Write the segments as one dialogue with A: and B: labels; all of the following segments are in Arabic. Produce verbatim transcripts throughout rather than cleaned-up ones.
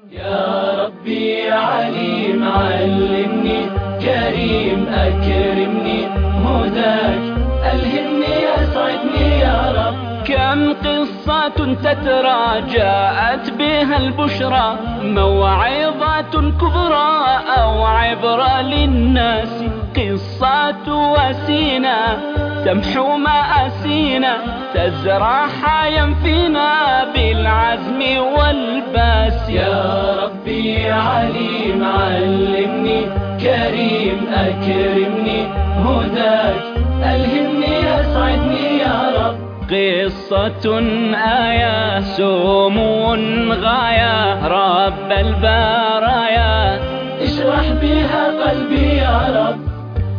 A: يا ربي يا عليم علمني، كريم أكرمني، هداك ألهمني أسعدني يا رب. كم قصة تترى جاءت بها البشرى، موعظة كبرى أو عبرة للناس. قصة وسينا تمحو مآسينا، تزرع حيا فينا بالعزم والباس. يا ربي يا عليم علمني، كريم أكرمني، هداك ألهمني أسعدني يا رب. قصة آية سمو غاية، رب البرايا اشرح بها قلبي يا رب.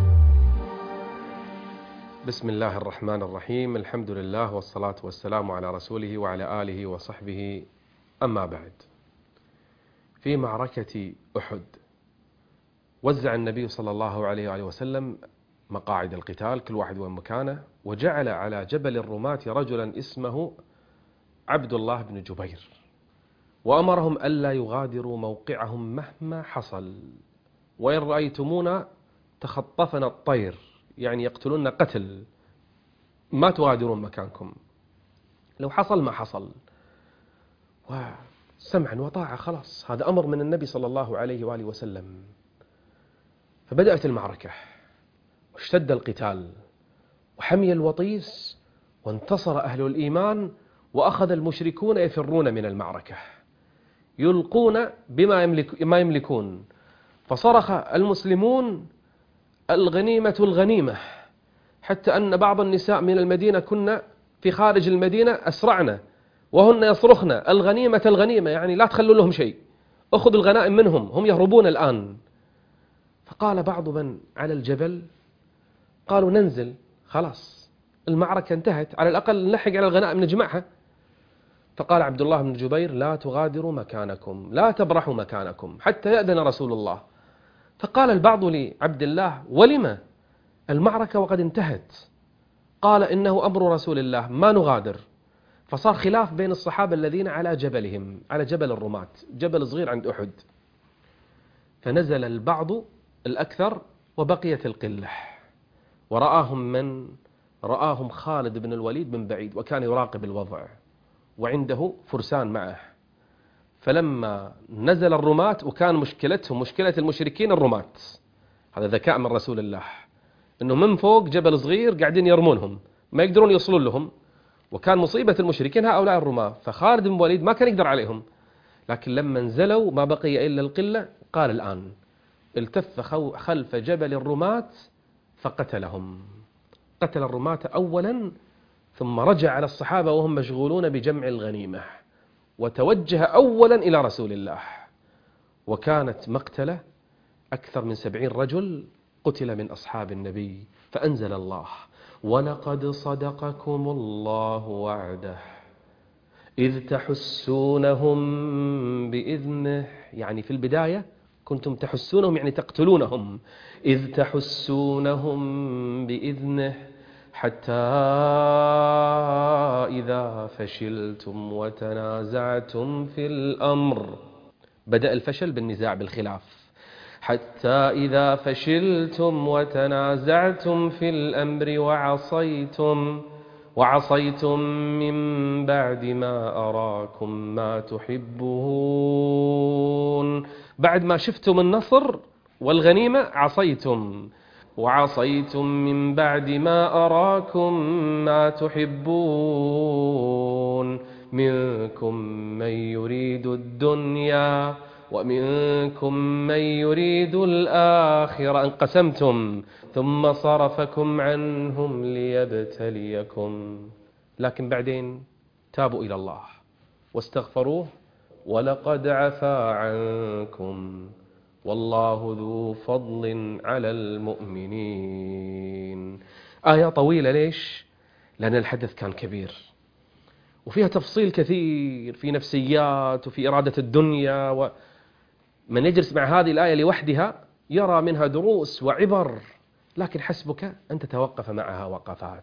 B: بسم الله الرحمن الرحيم، الحمد لله والصلاة والسلام على رسوله وعلى آله وصحبه، أما بعد. في معركة أحد وزع النبي صلى الله عليه وآله وسلم مقاعد القتال كل واحد وين مكانه، وجعل على جبل الرماة رجلا اسمه عبد الله بن جبير، وأمرهم ألا يغادروا موقعهم مهما حصل، وإن رأيتمونا تخطفنا الطير، يعني يقتلون قتل، ما تغادرون مكانكم، لو حصل ما حصل. وسمعا وطاعة، خلاص هذا أمر من النبي صلى الله عليه وآله وسلم. فبدأت المعركة واشتد القتال وحمي الوطيس، وانتصر أهل الإيمان، وأخذ المشركون يفرون من المعركة يلقون بما يملك ما يملكون. فصرخ المسلمون الغنيمة الغنيمة، حتى أن بعض النساء من المدينة كنا في خارج المدينة أسرعنا وهن يصرخن الغنيمة الغنيمة، يعني لا تخلوا لهم شيء، أخذ الغنائم منهم، هم يهربون الآن. فقال بعض من على الجبل، قالوا ننزل، خلاص المعركة انتهت، على الأقل نلحق على الغنائم نجمعها. فقال عبد الله بن جبير لا تغادروا مكانكم، لا تبرحوا مكانكم حتى يأذن رسول الله. فقال البعض لعبد الله ولما المعركة وقد انتهت؟ قال إنه أمر رسول الله ما نغادر. فصار خلاف بين الصحابة الذين على جبلهم، على جبل الرماة، جبل صغير عند أحد. فنزل البعض الأكثر وبقيت القلة، ورآهم من رآهم خالد بن الوليد من بعيد، وكان يراقب الوضع وعنده فرسان معه. فلما نزل الرماة، وكان مشكلتهم مشكلة المشركين الرماة، هذا ذكاء من رسول الله، أنه من فوق جبل صغير قاعدين يرمونهم ما يقدرون يوصلون لهم، وكان مصيبة المشركين هؤلاء الرماة. فخالد بن الوليد ما كان يقدر عليهم، لكن لما نزلوا ما بقي إلا القلة، قال الآن التف خلف جبل الرماة فقتلهم، قتل الرماة أولا، ثم رجع على الصحابة وهم مشغولون بجمع الغنيمة، وتوجه أولا إلى رسول الله. وكانت مقتلة أكثر من سبعين رجل قتل من أصحاب النبي. فأنزل الله ولقد صدقكم الله وعده إذ تحسونهم بإذنه، يعني في البداية كنتم تحسونهم يعني تقتلونهم، إذ تحسونهم بإذنه حتى إذا فشلتم وتنازعتم في الأمر. بدأ الفشل بالنزاع بالخلاف. حتى إذا فشلتم وتنازعتم في الأمر وعصيتم وعصيتم من بعد ما أراكم ما تحبون، بعد ما شفتم النصر والغنيمة عصيتم، وعصيتم من بعد ما أراكم ما تحبون، منكم من يريد الدنيا ومنكم من يريد الآخرة، انقسمتم ثم صرفكم عنهم ليبتليكم. لكن بعدين تابوا إلى الله واستغفروه، ولقد عفا عنكم والله ذو فضل على المؤمنين. آية طويلة، ليش؟ لأن الحدث كان كبير وفيها تفصيل كثير في نفسيات وفي إرادة الدنيا، ومن يجلس مع هذه الآية لوحدها يرى منها دروس وعبر، لكن حسبك أن تتوقف معها وقفات.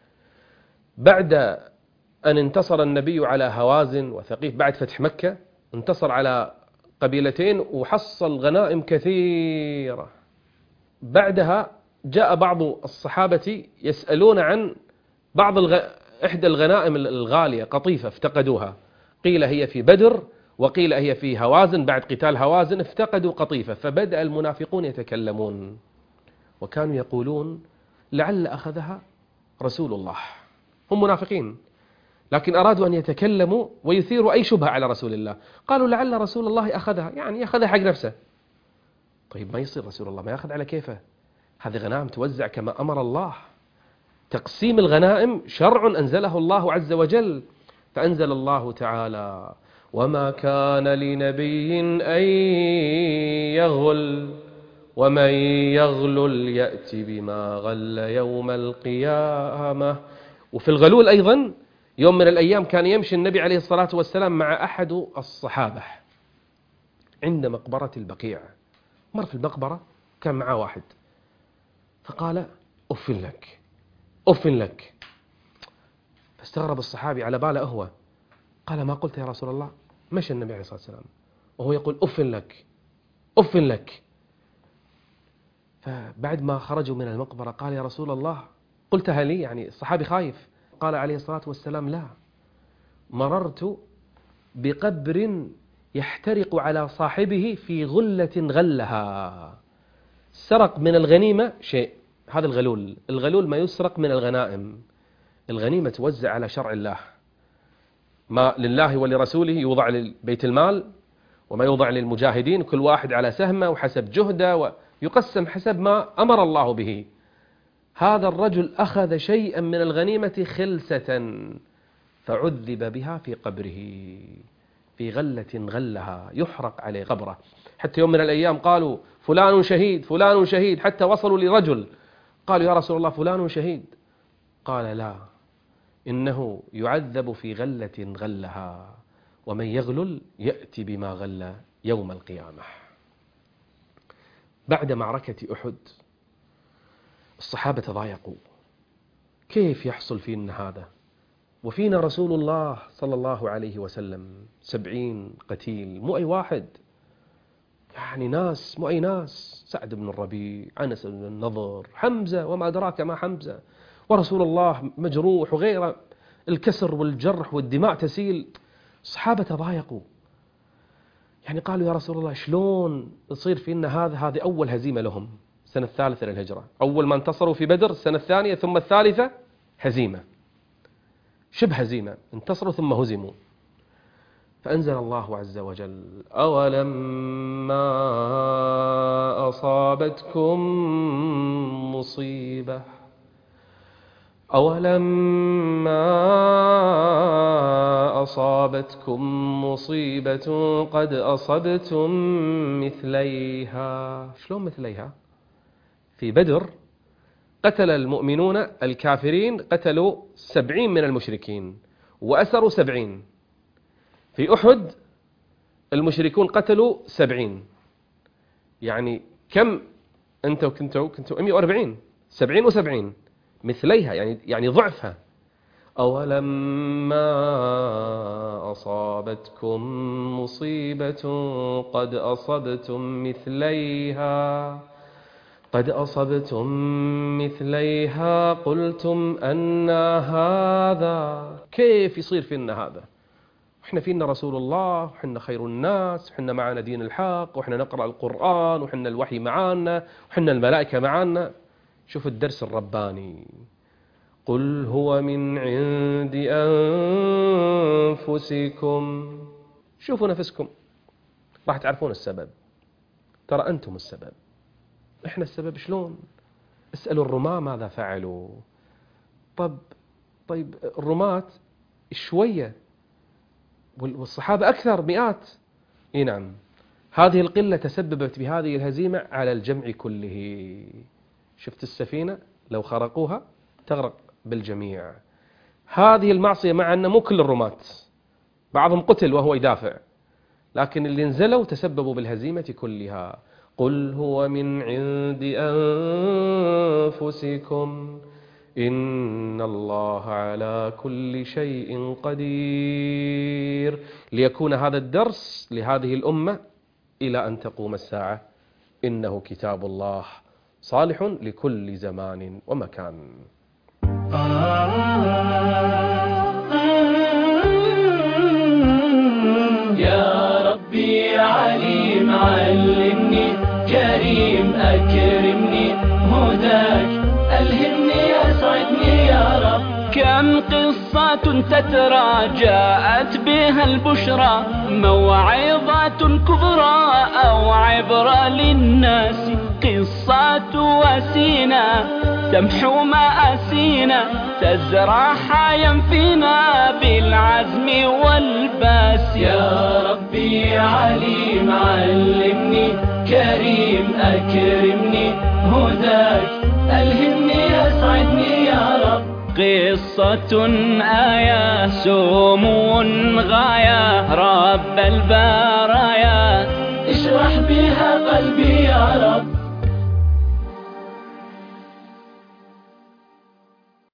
B: بعد أن انتصر النبي على هوازن وثقيف بعد فتح مكة، انتصر على قبيلتين وحصل غنائم كثيرة. بعدها جاء بعض الصحابة يسألون عن بعض الغ... إحدى الغنائم الغالية، قطيفة افتقدوها، قيل هي في بدر وقيل هي في هوازن، بعد قتال هوازن افتقدوا قطيفة. فبدأ المنافقون يتكلمون وكانوا يقولون لعل أخذها رسول الله. هم منافقين لكن أرادوا أن يتكلموا ويثيروا أي شبهة على رسول الله. قالوا لعل رسول الله أخذها، يعني يأخذها حق نفسه. طيب ما يصير رسول الله ما يأخذ على كيفه، هذه غنائم توزع كما أمر الله. تقسيم الغنائم شرع أنزله الله عز وجل. فأنزل الله تعالى: وما كان لنبي أن يغل ومن يغلل يأتي بما غل يوم القيامة. وفي الغلول أيضا يوم من الأيام كان يمشي النبي عليه الصلاة والسلام مع أحد الصحابة عند مقبرة البقيع، مر في المقبرة كان معه واحد فقال: أف لك أف لك. فاستغرب الصحابي على باله هو، قال: ما قلت يا رسول الله؟ مشى النبي عليه الصلاة والسلام وهو يقول: أف لك أف لك. فبعد ما خرجوا من المقبرة قال: يا رسول الله قلتها لي؟ يعني الصحابي خايف. قال عليه الصلاة والسلام: لا، مررت بقبر يحترق على صاحبه في غلة غلها. سرق من الغنيمة شيء، هذا الغلول. الغلول ما يسرق من الغنائم. الغنيمة توزع على شرع الله، ما لله ولرسوله يوضع لبيت المال وما يوضع للمجاهدين، كل واحد على سهمه وحسب جهده ويقسم حسب ما أمر الله به. هذا الرجل أخذ شيئا من الغنيمة خلسة فعذب بها في قبره في غلة غلها، يحرق عليه قبره. حتى يوم من الأيام قالوا: فلان شهيد فلان شهيد، حتى وصلوا لرجل قالوا: يا رسول الله فلان شهيد. قال: لا، إنه يعذب في غلة غلها، ومن يغلل يأتي بما غل يوم القيامة. بعد معركة أحد الصحابة تضايقوا، كيف يحصل فينا هذا وفينا رسول الله صلى الله عليه وسلم؟ سبعين قتيل، مو أي واحد، يعني ناس مو أي ناس، سعد بن الربيع، أنس بن النضر، حمزة وما أدراك ما حمزة، ورسول الله مجروح وغيره، الكسر والجرح والدماء تسيل. الصحابة تضايقوا، يعني قالوا: يا رسول الله شلون يصير فينا هذا؟ هذه أول هزيمة لهم، السنة الثالثة للهجرة، أول ما انتصروا في بدر السنة الثانية، ثم الثالثة هزيمة، شبه هزيمة، انتصروا ثم هزموا. فأنزل الله عز وجل: أولما أصابتكم مصيبة أولما أصابتكم مصيبة قد أصبتم مثليها. شلون مثليها؟ في بدر قتل المؤمنون الكافرين، قتلوا سبعين من المشركين وأسروا سبعين. في أحد المشركون قتلوا سبعين، يعني كم أنتوا كنتوا كنتوا مئة وأربعين، سبعين وسبعين مثليها، يعني يعني ضعفها. أولما أصابتكم مصيبة قد أصبتم مثليها قد أصبتم مثليها قلتم أن هذا. كيف يصير فينا هذا؟ احنا فينا رسول الله، وحنا خير الناس، وحنا معنا دين الحق، وحنا نقرأ القرآن، وحنا الوحي معنا، وحنا الملائكة معنا. شوف الدرس الرباني: قل هو من عند أنفسكم. شوفوا نفسكم راح تعرفون السبب، ترى أنتم السبب. إحنا السبب شلون؟ اسألوا الرماة ماذا فعلوا. طب طيب الرماة شوية والصحابة أكثر، مئات. إيه نعم، هذه القلة تسببت بهذه الهزيمة على الجمع كله. شفت السفينة لو خرقوها تغرق بالجميع. هذه المعصية مع أن مو كل الرماة، بعضهم قتل وهو يدافع، لكن اللي نزلوا تسببوا بالهزيمة كلها. قل هو من عند أنفسكم إن الله على كل شيء قدير. ليكون هذا الدرس لهذه الأمة إلى أن تقوم الساعة. إنه كتاب الله صالح لكل زمان ومكان.
A: يا ربي يا عليم علمني، كريم أكرمني، هداك ألهمني أسعدني يا رب. كم قصة تترى جاءت بها البشرى، موعظة كبرى أو عبرة للناس. قصة وسينا تمحو مآسينا، تزرع حيا فينا بالعزم والباس. يا ربي يا عليم علمني، كريم أكرمني، هداك ألهمني أسعدني يا رب. قصة آية سمو غاية، رب البرايا اشرح بها قلبي